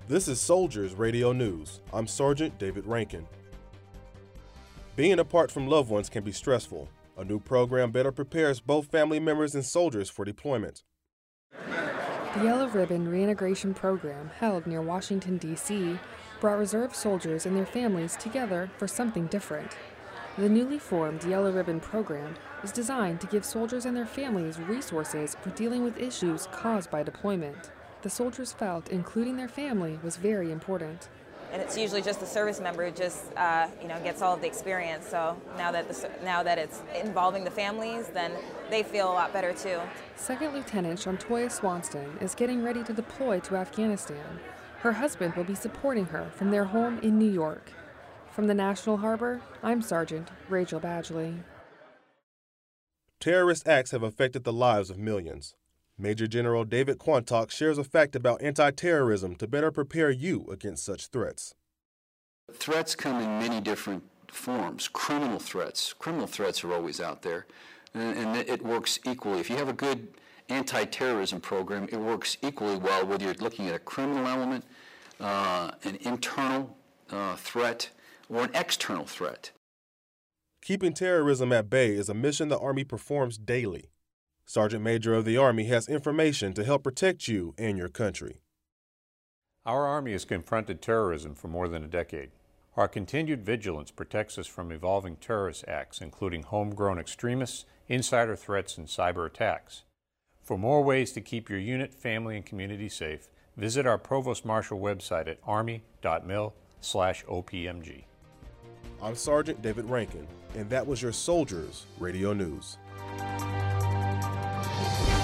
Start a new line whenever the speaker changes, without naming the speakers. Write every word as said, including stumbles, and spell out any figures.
This is Soldiers Radio News. I'm Sergeant David Rankin. Being apart from loved ones can be stressful. A new program better prepares both family members and soldiers for deployment.
The Yellow Ribbon Reintegration Program, held near Washington, D C, brought reserve soldiers and their families together for something different. The newly formed Yellow Ribbon Program is designed to give soldiers and their families resources for dealing with issues caused by deployment. The soldiers felt including their family was very important.
And it's usually just the service member who just uh, you know, gets all of the experience. So now that the, now that it's involving the families, then they feel a lot better too.
Second Lieutenant Shantoya Swanston is getting ready to deploy to Afghanistan. Her husband will be supporting her from their home in New York. From the National Harbor, I'm Sergeant Rachel Badgley.
Terrorist acts have affected the lives of millions. Major General David Quantock shares a fact about anti-terrorism to better prepare you against such threats.
Threats come in many different forms. Criminal threats. Criminal threats are always out there, and, and it works equally. If you have a good anti-terrorism program, it works equally well whether you're looking at a criminal element, uh, an internal uh, threat, or an external threat.
Keeping terrorism at bay is a mission the Army performs daily. Sergeant Major of the Army has information to help protect you and your country.
Our Army has confronted terrorism for more than a decade. Our continued vigilance protects us from evolving terrorist acts, including homegrown extremists, insider threats, and cyber attacks. For more ways to keep your unit, family, and community safe, visit our Provost Marshal website at army dot mil slash O P M G.
I'm Sergeant David Rankin, and that was your Soldiers Radio News.